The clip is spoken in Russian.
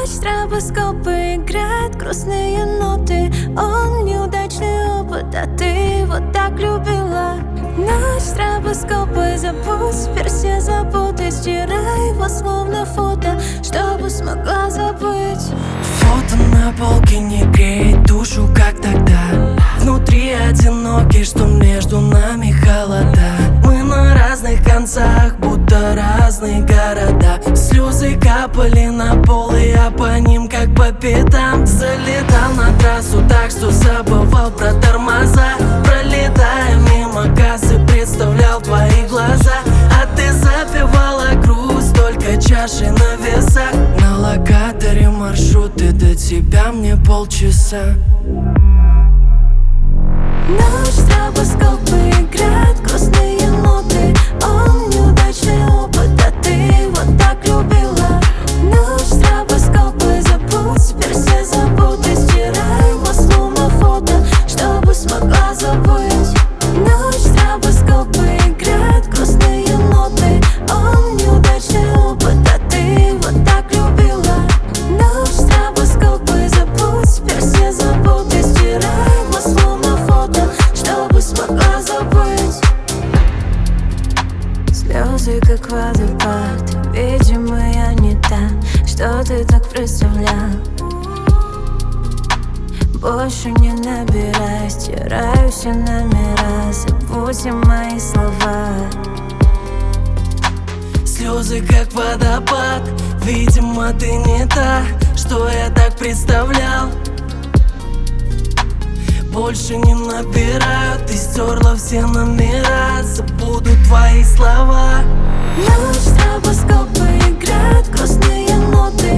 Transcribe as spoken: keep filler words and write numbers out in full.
Ночь, стробоскопы играют грустные ноты. Он неудачный опыт, а ты его так любила. Ночь, стробоскопы, забудь, теперь все заботы. Стирай его словно фото, чтобы смогла забыть. Фото на полке не греет душу, как тогда. Внутри одинокий, что между нами холода. Мы на разных концах, будто разные города. Слезы капали на пол, и я по ним как по пятам. Залетал на трассу так, что забывал про тормоза. Пролетая мимо кассы, представлял твои глаза. А ты запивала грусть, только чаши на весах. На локаторе маршруты, до тебя мне полчаса. Ночь, стробоскопы играют грустные ноты. Он неудачный опыт, а ты его так любила. Ночь, стробоскопы, забудь, теперь все заботы. Стирай его словно фото, чтобы смогла забыть. Ночь, стробоскопы играют грустные ноты. Он неудачный опыт, а ты его так любила. Ночь, стробоскопы, забудь, теперь все заботы. Стирай его словно фото, чтобы смогла забыть. Слезы как водопад, видимо я не та, что ты так представлял. Больше не набирай, стираю все номера, забудь мои слова. Слезы как водопад, видимо ты не та, что я так представлял. Больше не набираю, ты стерла все номера, забуду твои слова. Ночь, стробоскопы играют грустные ноты.